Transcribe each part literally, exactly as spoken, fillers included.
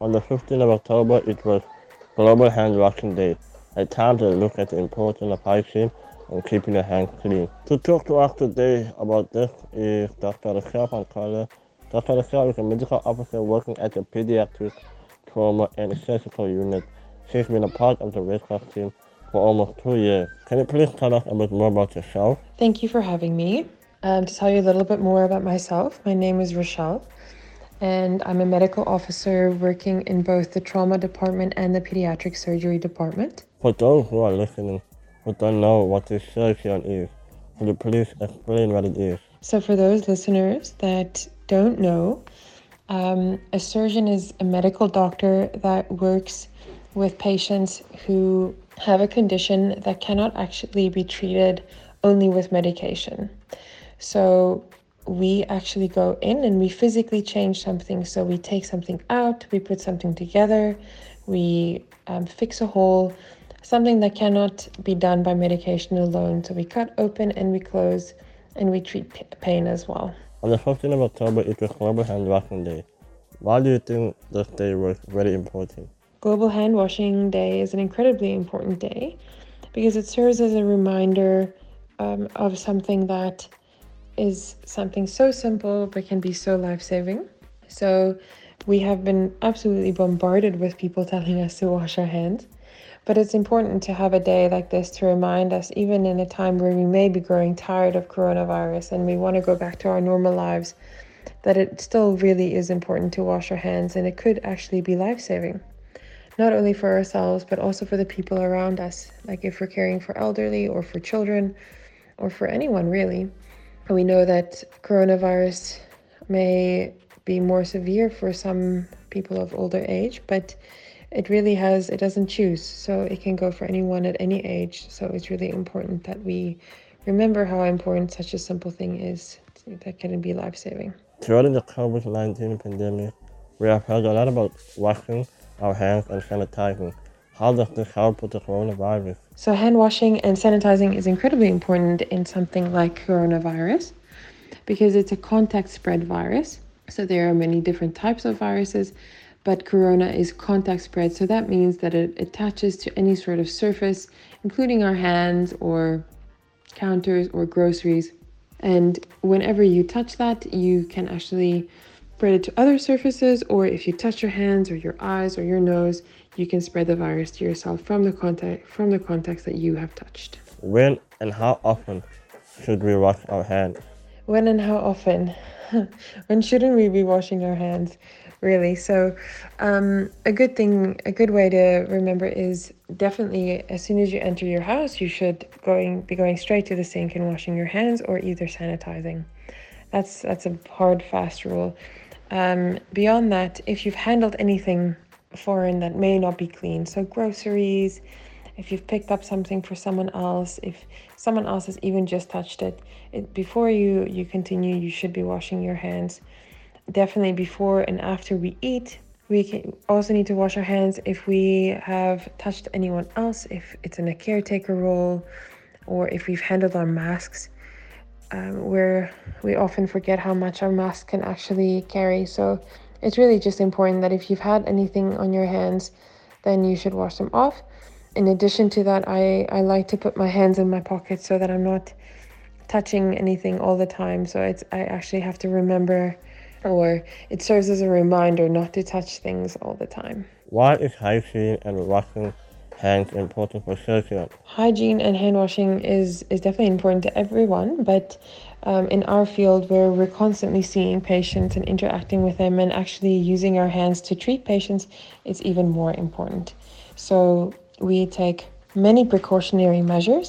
On the fifteenth of October, it was Global Hand Washing Day, a time to look at the importance of hygiene and keeping your hands clean. To talk to us today about this is Doctor Rochelle Pancala. Doctor Rochelle is a medical officer working at the Pediatric Trauma and Surgical Unit. She's been a part of the Red Cross team for almost two years. Can you please tell us a bit more about yourself? Thank you for having me. Um, to tell you a little bit more about myself, my name is Rochelle, and I'm a medical officer working in both the trauma department and the pediatric surgery department. For those who are listening who don't know what this surgeon is, could you please explain what it is? So, for those listeners that don't know, um, a surgeon is a medical doctor that works with patients who have a condition that cannot actually be treated only with medication. So we actually go in and we physically change something. So we take something out, we put something together, we um, fix a hole, something that cannot be done by medication alone. So we cut open and we close and we treat p- pain as well. On the fifteenth of October, it was Global Hand Washing Day. Why do you think this day was very important? Global Hand Washing Day is an incredibly important day because it serves as a reminder um, of something that is something so simple but can be so life-saving. So we have been absolutely bombarded with people telling us to wash our hands, but it's important to have a day like this to remind us, even in a time where we may be growing tired of coronavirus and we want to go back to our normal lives, that it still really is important to wash our hands, and it could actually be life-saving, not only for ourselves but also for the people around us, like if we're caring for elderly or for children or for anyone really. We know that coronavirus may be more severe for some people of older age, but it really has, it doesn't choose. So it can go for anyone at any age. So it's really important that we remember how important such a simple thing is that can be life-saving. During the COVID nineteen pandemic, we have heard a lot about washing our hands and sanitizing. How does this help with the coronavirus? So hand washing and sanitizing is incredibly important in something like coronavirus because it's a contact spread virus. So there are many different types of viruses, but corona is contact spread. So that means that it attaches to any sort of surface, including our hands or counters or groceries. And whenever you touch that, you can actually spread it to other surfaces, or if you touch your hands or your eyes or your nose, you can spread the virus to yourself from the contact from the contacts that you have touched. When and how often should we wash our hands? When and how often? When shouldn't we be washing our hands? Really? So um, a good thing, a good way to remember is definitely as soon as you enter your house, you should going be going straight to the sink and washing your hands, or either sanitizing. That's that's a hard, fast rule. Um, beyond that, if you've handled anything foreign that may not be clean, so groceries, if you've picked up something for someone else, if someone else has even just touched it, it before you you continue, you should be washing your hands. Definitely before and after we eat. We can also need to wash our hands if we have touched anyone else, if it's in a caretaker role, or if we've handled our masks, um, where we often forget how much our mask can actually carry. So it's really just important that if you've had anything on your hands, then you should wash them off. In addition to that, I, I like to put my hands in my pockets so that I'm not touching anything all the time. So it's I actually have to remember, or it serves as a reminder not to touch things all the time. Why is hygiene and washing hands important for surgeons? Hygiene and hand washing is, is definitely important to everyone, but um, in our field where we're constantly seeing patients and interacting with them and actually using our hands to treat patients, it's even more important. So we take many precautionary measures.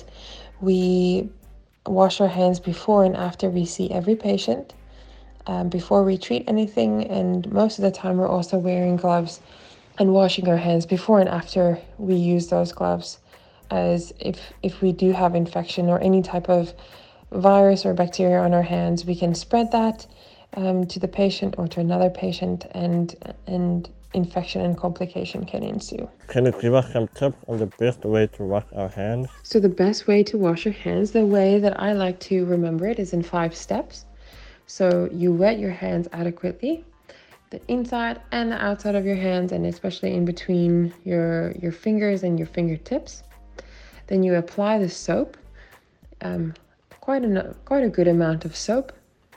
We wash our hands before and after we see every patient, um, before we treat anything, and most of the time we're also wearing gloves and washing our hands before and after we use those gloves, as if if we do have infection or any type of virus or bacteria on our hands, we can spread that um, to the patient or to another patient, and and infection and complication can ensue. Can you give us some tips on the best way to wash our hands? So the best way to wash your hands, the way that I like to remember it, is in five steps. So you wet your hands adequately. the inside and the outside of your hands, and especially in between your, your fingers and your fingertips. Then you apply the soap, um, quite, a, quite a good amount of soap,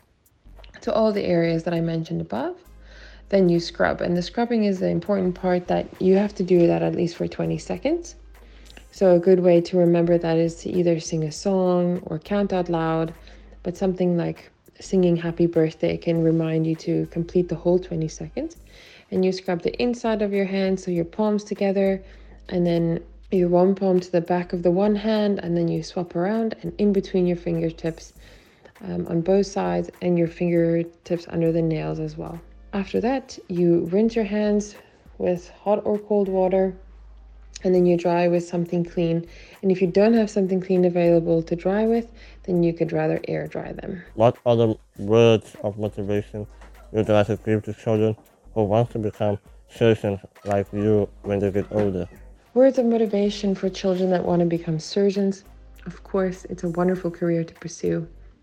to all the areas that I mentioned above. Then you scrub, and the scrubbing is the important part, that you have to do that at least for twenty seconds. So a good way to remember that is to either sing a song or count out loud, but something like singing happy birthday can remind you to complete the whole twenty seconds. And you scrub the inside of your hand, so your palms together, and then your one palm to the back of the one hand, and then you swap around and in between your fingertips um, on both sides, and your fingertips under the nails as well. After that, you rinse your hands with hot or cold water, and then you dry with something clean. And if you don't have something clean available to dry with, then you could rather air dry them. What other words of motivation would you like to give to children who want to become surgeons like you when they get older? Words of motivation for children that want to become surgeons. Of course, it's a wonderful career to pursue.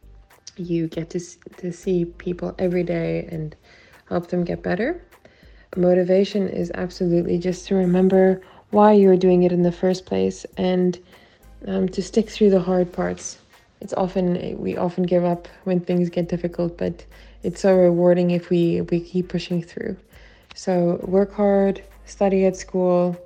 You get to, to see people every day and help them get better. Motivation is absolutely just to remember why you're doing it in the first place, and um, to stick through the hard parts. It's often, we often give up when things get difficult, but it's so rewarding if we, we keep pushing through. So work hard, study at school,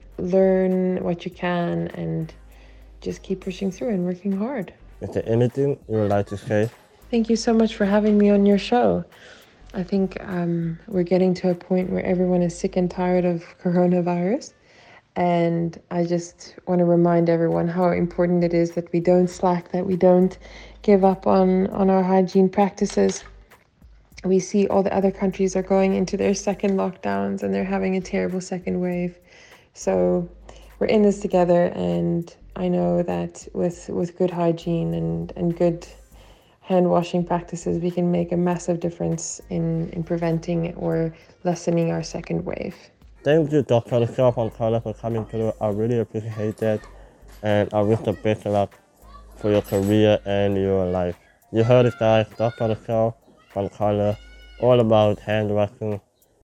learn what you can, and just keep pushing through and working hard. Is there anything you would like to say? Thank you so much for having me on your show. I think um, we're getting to a point where everyone is sick and tired of coronavirus. And I just want to remind everyone how important it is that we don't slack, that we don't give up on, on our hygiene practices. We see all the other countries are going into their second lockdowns, and they're having a terrible second wave. So we're in this together, and I know that with, with good hygiene and, and good hand washing practices, we can make a massive difference in, in preventing or lessening our second wave. Thank you, Doctor Michelle von Karler, for coming today. I really appreciate that, and I wish the best of luck for your career and your life. You heard it, guys, Doctor Michelle von Karler, all about hand washing